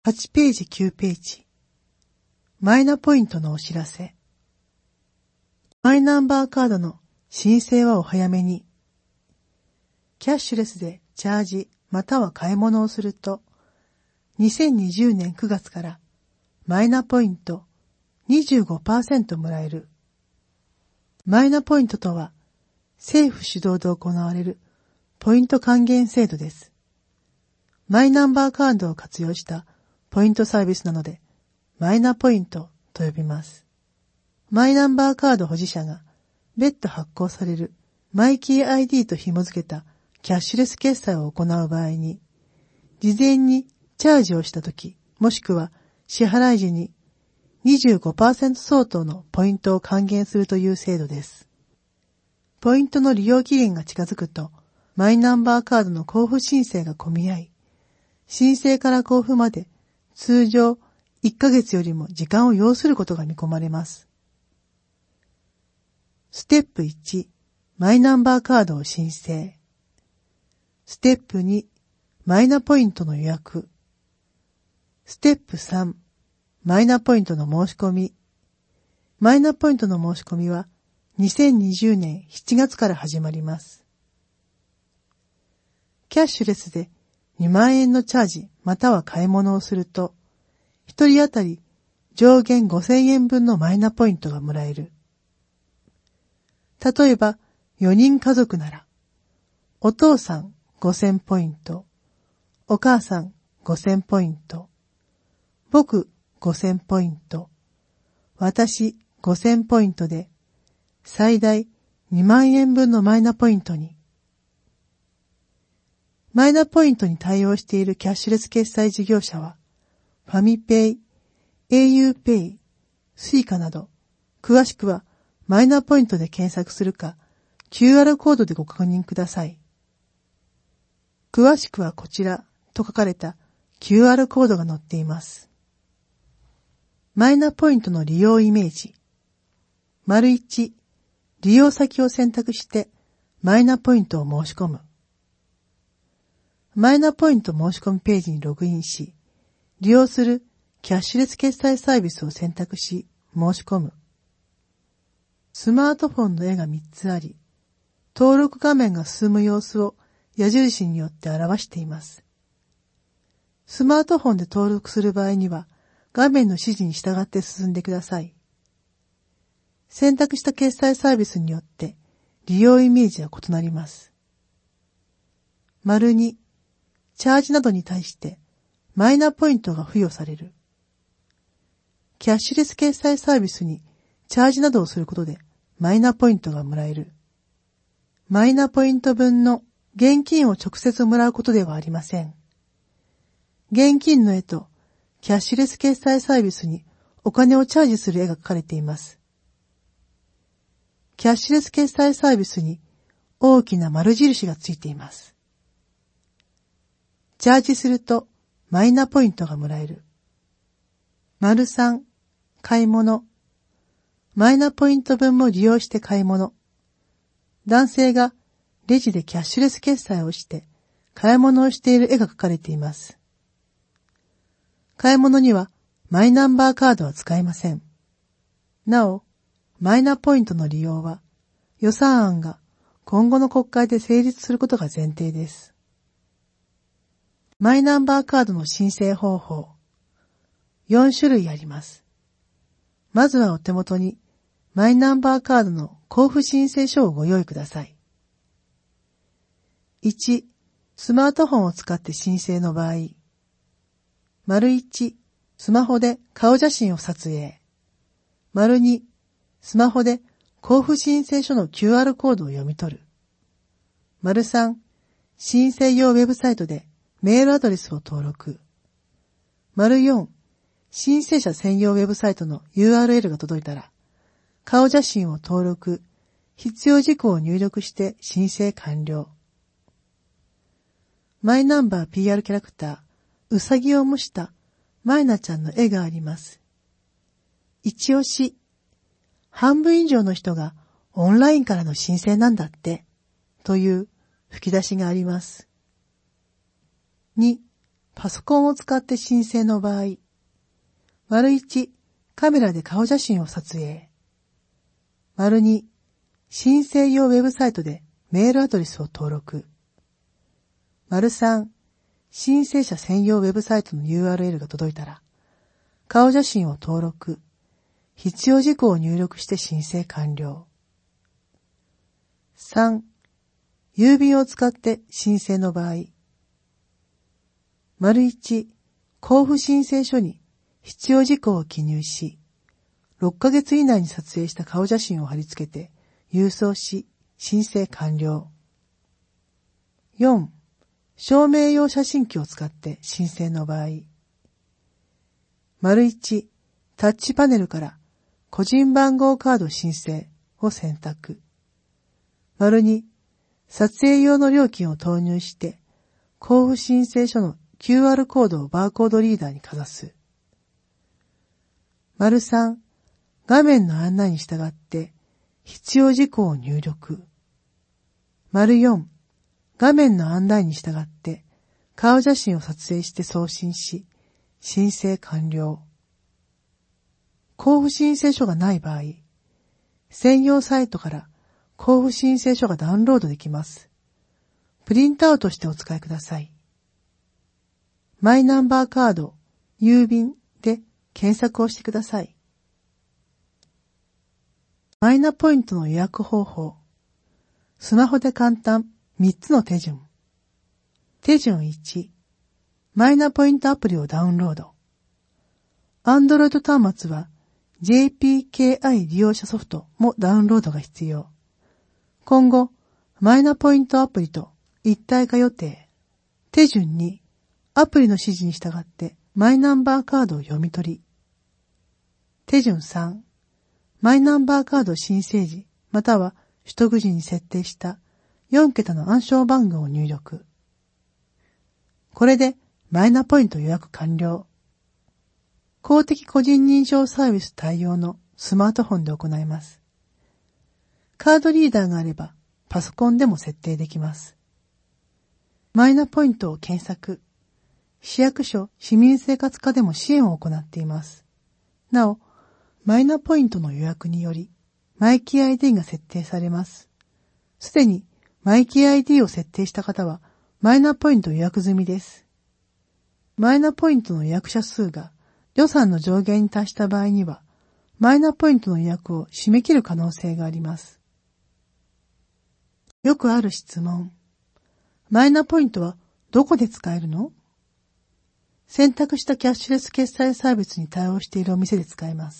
8ページ9ページ。マイナポイントのお知らせ。マイナンバーカードの申請はお早めに。キャッシュレスでチャージまたは買い物をすると、2020年9月からマイナポイント 25% もらえる。マイナポイントとは政府主導で行われるポイント還元制度です。マイナンバーカードを活用したポイントサービスなので、マイナポイントと呼びます。マイナンバーカード保持者が別途発行されるマイキー ID と紐付けたキャッシュレス決済を行う場合に、事前にチャージをしたとき、もしくは支払い時に 25% 相当のポイントを還元するという制度です。ポイントの利用期限が近づくと、マイナンバーカードの交付申請が混み合い、申請から交付まで通常1ヶ月よりも時間を要することが見込まれます。ステップ1、マイナンバーカードを申請。ステップ2、マイナポイントの予約。ステップ3、マイナポイントの申し込み。マイナポイントの申し込みは2020年7月から始まります。キャッシュレスで2万円のチャージまたは買い物をすると、1人当たり上限5000円分のマイナポイントがもらえる。例えば4人家族なら、お父さん5000ポイント、お母さん5000ポイント、僕5000ポイント、私5000ポイントで、最大2万円分のマイナポイントに。マイナポイントに対応しているキャッシュレス決済事業者は、ファミペイ、au ペイ、スイカなど、詳しくはマイナポイントで検索するか、QR コードでご確認ください。詳しくはこちらと書かれた QR コードが載っています。マイナポイントの利用イメージ。丸1、利用先を選択してマイナポイントを申し込む。マイナポイント申し込みページにログインし、利用するキャッシュレス決済サービスを選択し、申し込む。スマートフォンの絵が3つあり、登録画面が進む様子を矢印によって表しています。スマートフォンで登録する場合には、画面の指示に従って進んでください。選択した決済サービスによって利用イメージは異なります。丸2、チャージなどに対してマイナポイントが付与される。キャッシュレス決済サービスにチャージなどをすることでマイナポイントがもらえる。マイナポイント分の現金を直接もらうことではありません。現金の絵とキャッシュレス決済サービスにお金をチャージする絵が描かれています。キャッシュレス決済サービスに大きな丸印がついています。チャージするとマイナポイントがもらえる。丸3、買い物。マイナポイント分も利用して買い物。男性がレジでキャッシュレス決済をして買い物をしている絵が描かれています。買い物にはマイナンバーカードは使えません。なお、マイナポイントの利用は予算案が今後の国会で成立することが前提です。マイナンバーカードの申請方法。4種類あります。まずはお手元にマイナンバーカードの交付申請書をご用意ください。1、スマートフォンを使って申請の場合。丸1、スマホで顔写真を撮影。丸2、スマホで交付申請書の QR コードを読み取る。丸3、申請用ウェブサイトでメールアドレスを登録。丸4、申請者専用ウェブサイトの URL が届いたら、顔写真を登録、必要事項を入力して申請完了。マイナンバー PR キャラクター、うさぎを模したマイナちゃんの絵があります。一押し。半分以上の人がオンラインからの申請なんだって、という吹き出しがあります。2、 パソコンを使って申請の場合、1、カメラで顔写真を撮影。2、申請用ウェブサイトでメールアドレスを登録。3、申請者専用ウェブサイトの URL が届いたら、顔写真を登録、必要事項を入力して申請完了。3、郵便を使って申請の場合、1、交付申請書に必要事項を記入し、6ヶ月以内に撮影した顔写真を貼り付けて郵送し、申請完了。4、証明用写真機を使って申請の場合、1、タッチパネルから個人番号カード申請を選択。2、撮影用の料金を投入して、交付申請書の QR コードをバーコードリーダーにかざす。3、画面の案内に従って必要事項を入力。4、画面の案内に従って顔写真を撮影して送信し、申請完了。交付申請書がない場合、専用サイトから交付申請書がダウンロードできます。プリントアウトしてお使いください。マイナンバーカード、郵便で検索をしてください。マイナポイントの予約方法。スマホで簡単3つの手順。手順1、マイナポイントアプリをダウンロード。Android 端末は JPKI 利用者ソフトもダウンロードが必要。今後、マイナポイントアプリと一体化予定。手順2、アプリの指示に従ってマイナンバーカードを読み取り。手順3、マイナンバーカード申請時または取得時に設定した4桁の暗証番号を入力。これでマイナポイント予約完了。公的個人認証サービス対応のスマートフォンで行います。カードリーダーがあればパソコンでも設定できます。マイナポイントを検索。市役所、市民生活課でも支援を行っています。なお、マイナポイントの予約により、マイキー ID が設定されます。すでにマイキー ID を設定した方は、マイナポイント予約済みです。マイナポイントの予約者数が予算の上限に達した場合には、マイナポイントの予約を締め切る可能性があります。よくある質問。マイナポイントはどこで使えるの？選択したキャッシュレス決済サービスに対応しているお店で使えます。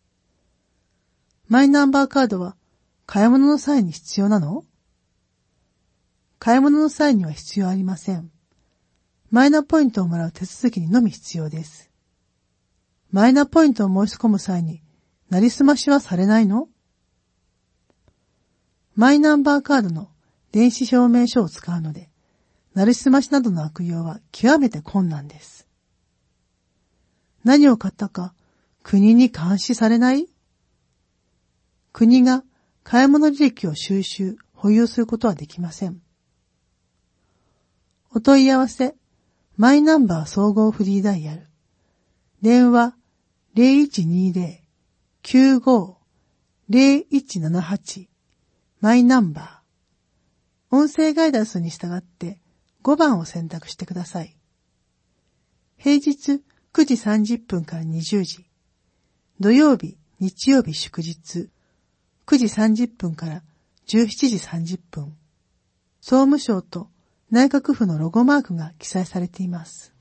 マイナンバーカードは買い物の際に必要なの？買い物の際には必要ありません。マイナポイントをもらう手続きにのみ必要です。マイナポイントを申し込む際に、なりすましはされないの？マイナンバーカードの電子証明書を使うので、なりすましなどの悪用は極めて困難です。何を買ったか国に監視されない？国が買い物履歴を収集、保有することはできません。お問い合わせ、マイナンバー総合フリーダイヤル。電話 0120-95-0178 マイナンバー。音声ガイダンスに従って5番を選択してください。平日9時30分から20時。土曜日、日曜日祝日。9時30分から17時30分。総務省と内閣府のロゴマークが記載されています。